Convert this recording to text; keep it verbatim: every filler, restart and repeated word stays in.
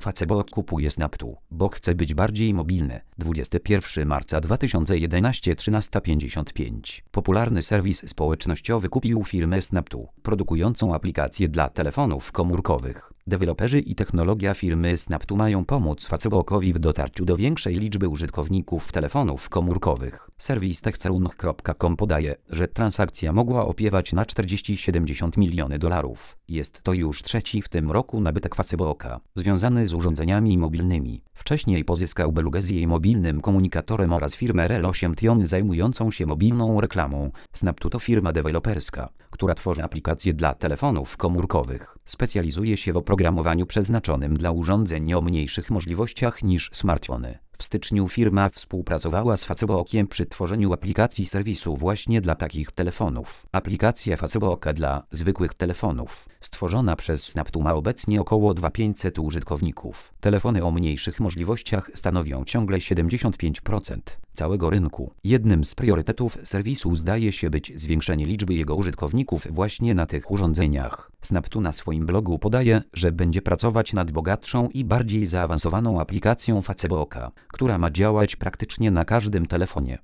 Facebook kupuje Snaptu, bo chce być bardziej mobilny. dwudziestego pierwszego marca dwa tysiące jedenastego trzynaście pięćdziesiąt pięć. Popularny serwis społecznościowy kupił firmę Snaptu, produkującą aplikacje dla telefonów komórkowych. Deweloperzy i technologia firmy Snaptu mają pomóc Facebookowi w dotarciu do większej liczby użytkowników telefonów komórkowych. Serwis techcerun kropka com podaje, że transakcja mogła opiewać na czterdzieści siedemdziesiąt milionów dolarów. Jest to już trzeci w tym roku nabytek Facebooka, związany z urządzeniami mobilnymi. Wcześniej pozyskał Beluga z jej mobilnym komunikatorem oraz firmę R L osiem Tion zajmującą się mobilną reklamą. Snaptu to firma deweloperska, która tworzy aplikacje dla telefonów komórkowych. Specjalizuje się w oprogramowaniu przeznaczonym dla urządzeń o mniejszych możliwościach niż smartfony. W styczniu firma współpracowała z Facebookiem przy tworzeniu aplikacji serwisu właśnie dla takich telefonów. Aplikacja Facebooka dla zwykłych telefonów, stworzona przez Snaptu, ma obecnie około dwa tysiące pięćset użytkowników. Telefony o mniejszych możliwościach stanowią ciągle siedemdziesiąt pięć procent całego rynku. Jednym z priorytetów serwisu zdaje się być zwiększenie liczby jego użytkowników właśnie na tych urządzeniach. Snaptu na swoim blogu podaje, że będzie pracować nad bogatszą i bardziej zaawansowaną aplikacją Facebooka, która ma działać praktycznie na każdym telefonie.